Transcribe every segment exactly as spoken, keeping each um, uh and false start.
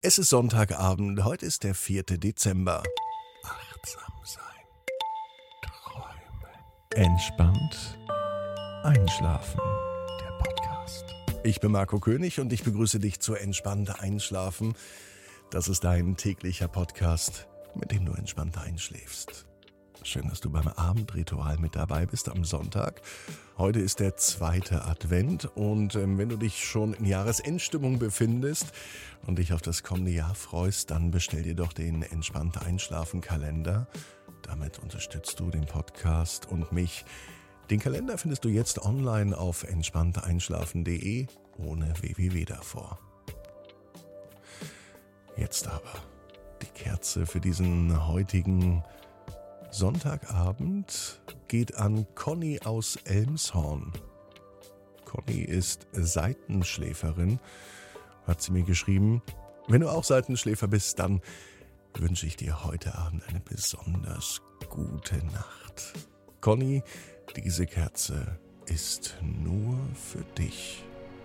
Es ist Sonntagabend, heute ist der vierte Dezember. Achtsam sein, träumen, entspannt einschlafen. Der Podcast. Ich bin Marco König und ich begrüße dich zu Entspannt Einschlafen. Das ist dein täglicher Podcast, mit dem du entspannt einschläfst. Schön, dass du beim Abendritual mit dabei bist am Sonntag. Heute ist der zweite Advent und ähm, wenn du dich schon in Jahresendstimmung befindest und dich auf das kommende Jahr freust, dann bestell dir doch den Entspannt Einschlafen Kalender. Damit unterstützt du den Podcast und mich. Den Kalender findest du jetzt online auf entspannt einschlafen punkt de ohne www davor. Jetzt aber die Kerze für diesen heutigen Sonntagabend geht an Conny aus Elmshorn. Conny ist Seitenschläferin, hat sie mir geschrieben. Wenn du auch Seitenschläfer bist, dann wünsche ich dir heute Abend eine besonders gute Nacht. Conny, diese Kerze ist nur für dich.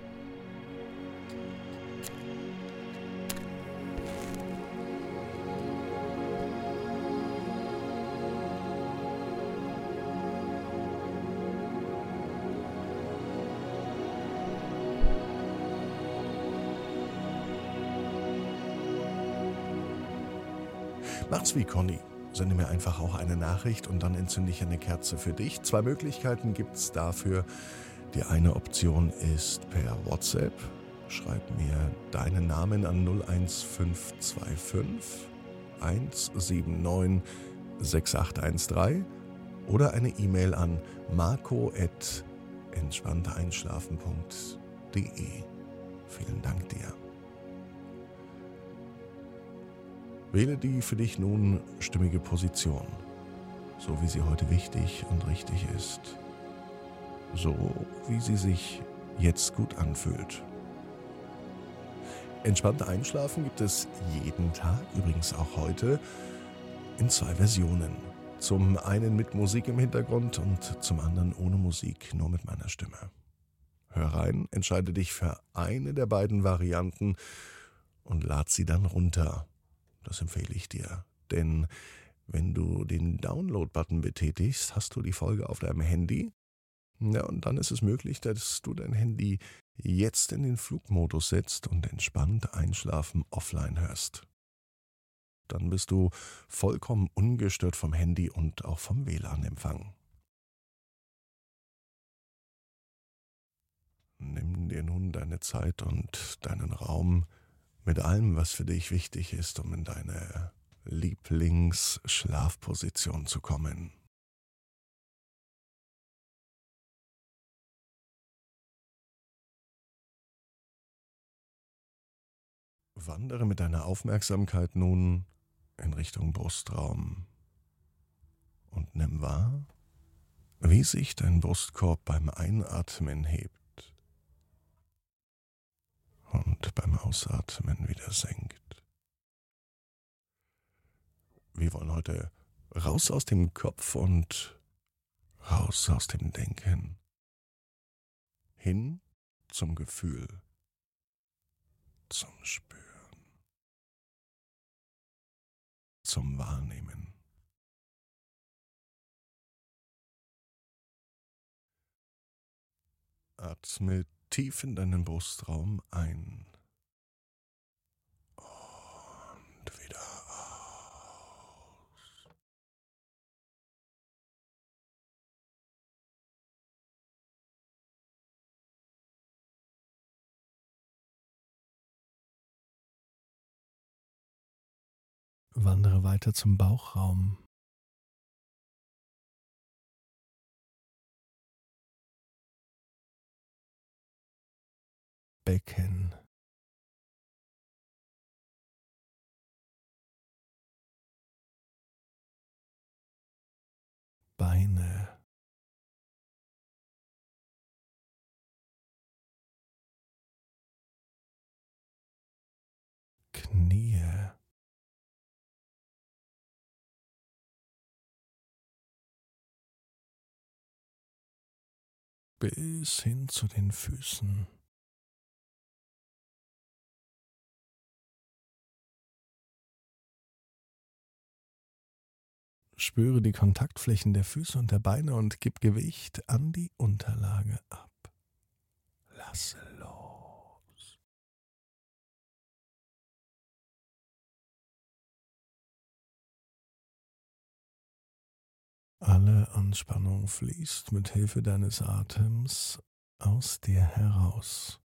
Mach's wie Conny. Sende mir einfach auch eine Nachricht und dann entzünde ich eine Kerze für dich. Zwei Möglichkeiten gibt's dafür. Die eine Option ist per WhatsApp. Schreib mir deinen Namen an null eins fünf zwei fünf eins sieben neun sechs acht eins drei oder eine E-Mail an marco at entspannt einschlafen punkt de. Vielen Dank dir. Wähle die für dich nun stimmige Position, so wie sie heute wichtig und richtig ist, so wie sie sich jetzt gut anfühlt. Entspannt Einschlafen gibt es jeden Tag, übrigens auch heute, in zwei Versionen. Zum einen mit Musik im Hintergrund und zum anderen ohne Musik, nur mit meiner Stimme. Hör rein, entscheide dich für eine der beiden Varianten und lad sie dann runter. Das empfehle ich dir, denn wenn du den Download-Button betätigst, hast du die Folge auf deinem Handy. Ja, und dann ist es möglich, dass du dein Handy jetzt in den Flugmodus setzt und entspannt einschlafen offline hörst. Dann bist du vollkommen ungestört vom Handy und auch vom W L A N-Empfang. Nimm dir nun deine Zeit und deinen Raum mit allem, was für dich wichtig ist, um in deine Lieblingsschlafposition zu kommen. Wandere mit deiner Aufmerksamkeit nun in Richtung Brustraum und nimm wahr, wie sich dein Brustkorb beim Einatmen hebt und beim Ausatmen wieder senkt. Wir wollen heute raus aus dem Kopf und raus aus dem Denken, hin zum Gefühl, zum Spüren, zum Wahrnehmen. Atme tief in deinen Brustraum ein und wieder aus. Wandere weiter zum Bauchraum. Becken. Beine. Knie. Bis hin zu den Füßen. Spüre die Kontaktflächen der Füße und der Beine und gib Gewicht an die Unterlage ab. Lasse los. Alle Anspannung fließt mit Hilfe deines Atems aus dir heraus.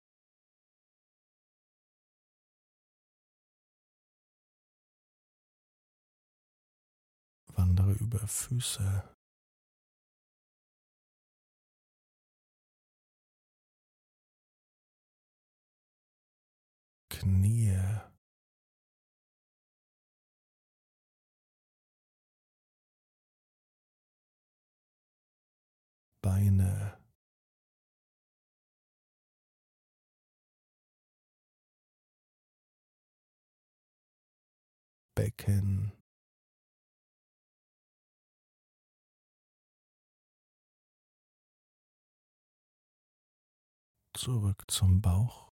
Wandere über Füße, Knie, Beine, Becken, zurück zum Bauch.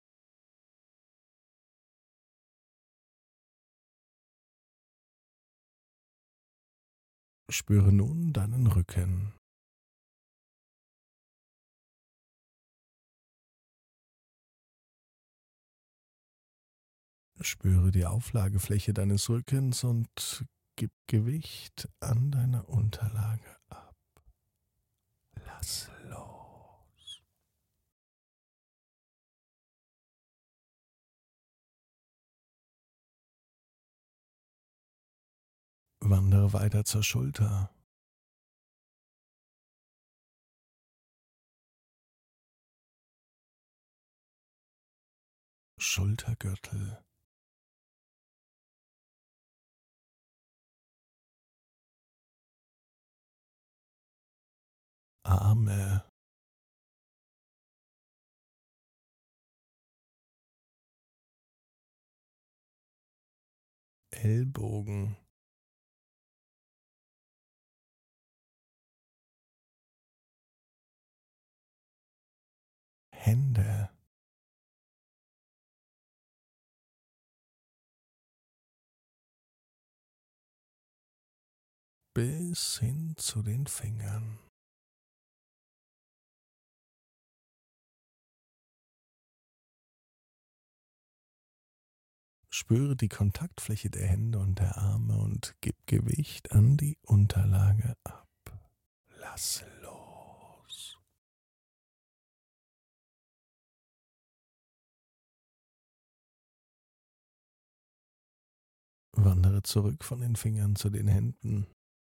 Spüre nun deinen Rücken. Spüre die Auflagefläche deines Rückens und gib Gewicht an deiner Unterlage ab. Lass los. Wandere weiter zur Schulter. Schultergürtel. Arme. Ellbogen. Hände. Bis hin zu den Fingern. Spüre die Kontaktfläche der Hände und der Arme und gib Gewicht an die Unterlage ab. Lass los. Wandere zurück von den Fingern zu den Händen.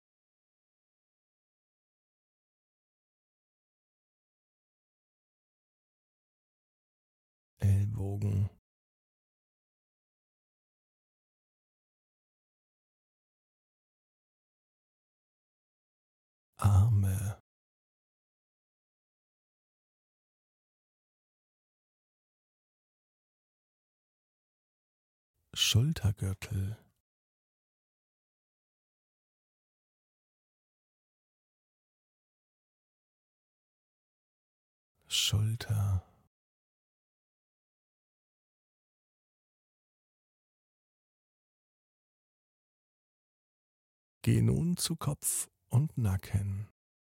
Ellbogen. Arme. Schultergürtel. Schulter. Geh nun zu Kopf und Nacken.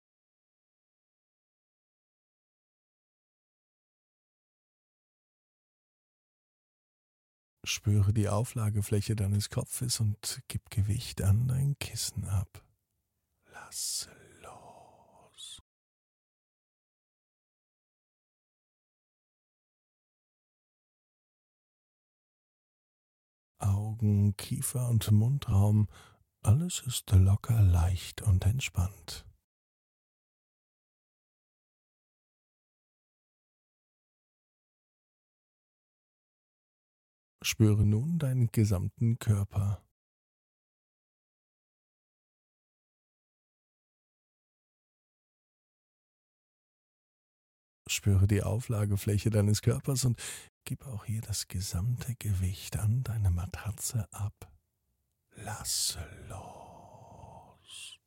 Spüre die Auflagefläche deines Kopfes und gib Gewicht an dein Kissen ab. Lass los. Augen, Kiefer und Mundraum, alles ist locker, leicht und entspannt. Spüre nun deinen gesamten Körper. Spüre die Auflagefläche deines Körpers und gib auch hier das gesamte Gewicht an deine Matratze ab. Lasse los.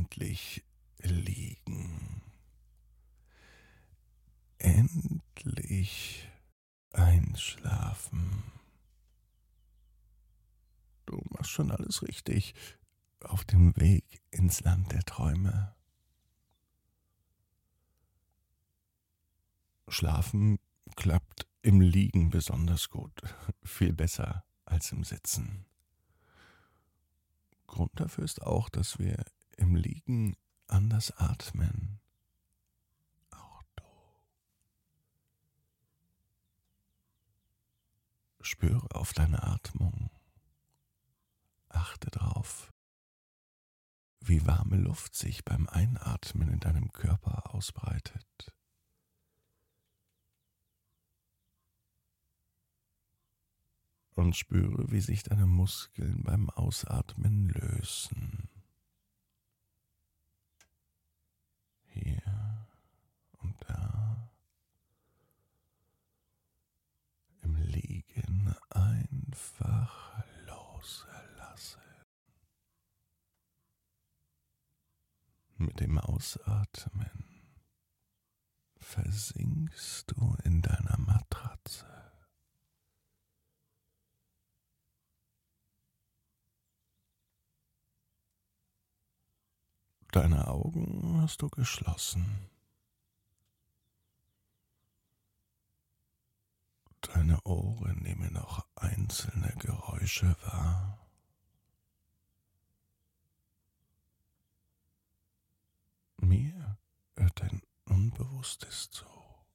endlich liegen. Endlich einschlafen. Du machst schon alles richtig auf dem Weg ins Land der Träume. Schlafen klappt im Liegen besonders gut, viel besser als im Sitzen. Grund dafür ist auch, dass wir im Liegen anders atmen. Auch du. Spüre auf deine Atmung. Achte drauf, wie warme Luft sich beim Einatmen in deinem Körper ausbreitet. Und spüre, wie sich deine Muskeln beim Ausatmen lösen. Hier und da. Im Liegen einfach loslassen. Mit dem Ausatmen versinkst du in deiner Matratze. Deine Augen hast du geschlossen. Deine Ohren nehmen noch einzelne Geräusche wahr. Mir hört dein Unbewusstes zu.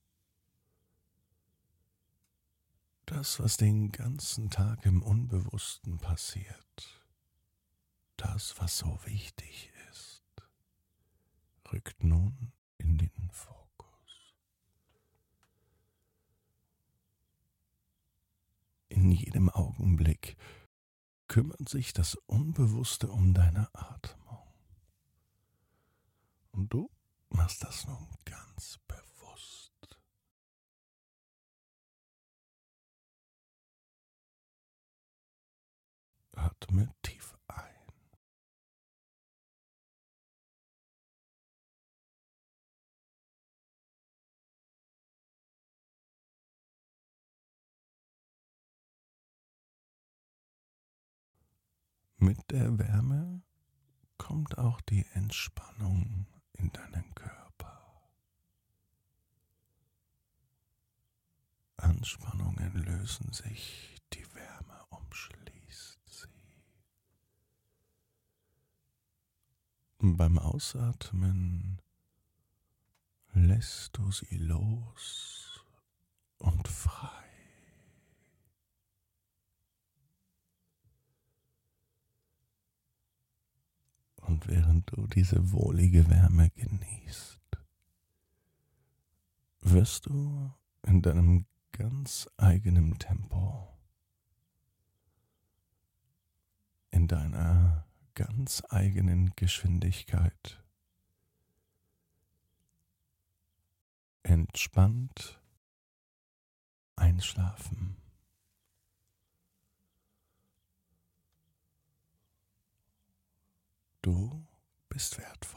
Das, was den ganzen Tag im Unbewussten passiert, das, was so wichtig ist, rückt nun in den Fokus. In jedem Augenblick kümmert sich das Unbewusste um deine Atmung. Und du machst das nun ganz bewusst. Atme tief ein. Mit der Wärme kommt auch die Entspannung in deinen Körper. Anspannungen lösen sich, die Wärme umschließt sie. Beim Ausatmen lässt du sie los und frei. Und während du diese wohlige Wärme genießt, wirst du in deinem ganz eigenen Tempo, in deiner ganz eigenen Geschwindigkeit entspannt einschlafen. Du bist wertvoll.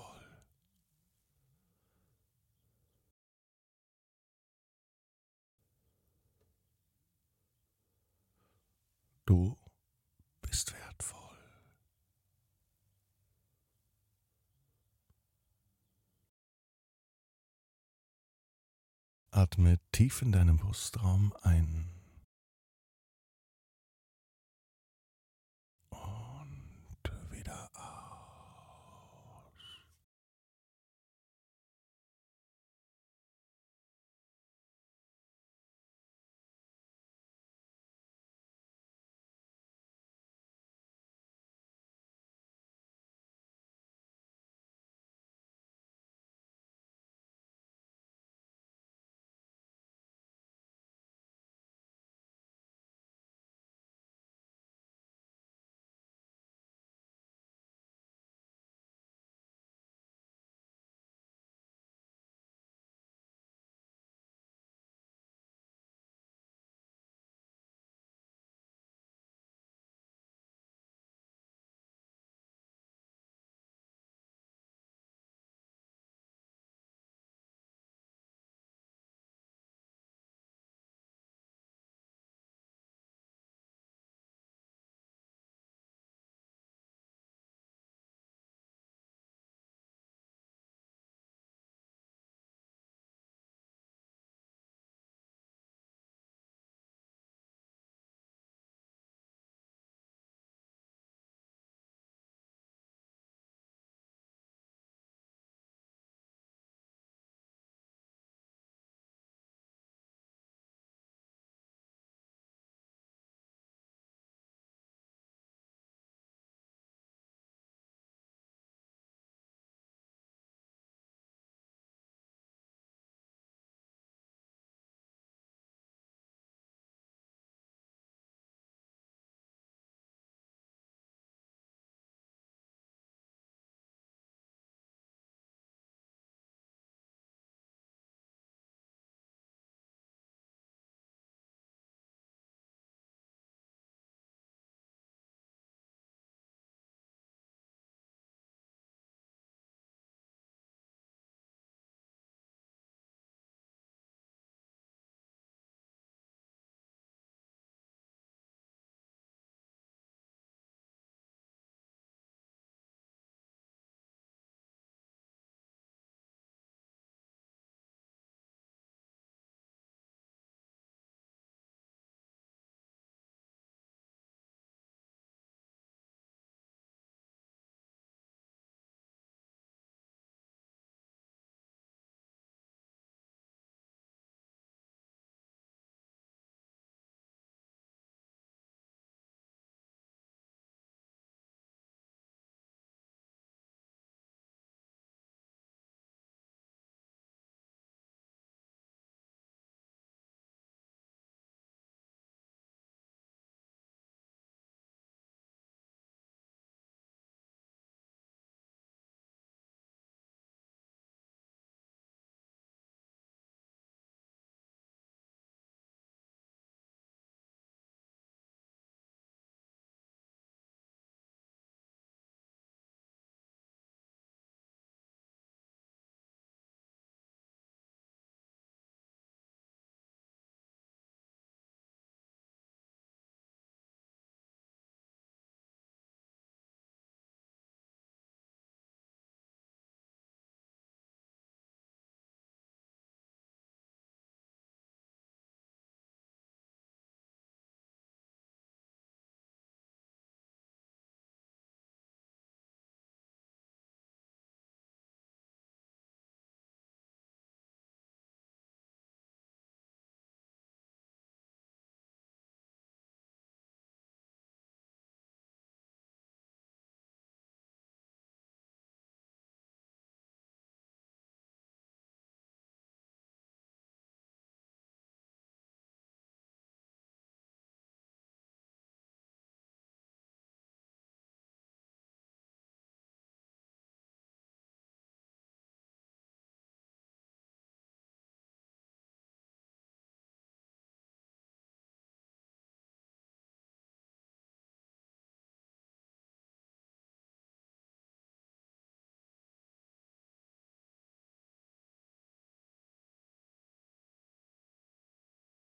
Du bist wertvoll. Atme tief in deinem Brustraum ein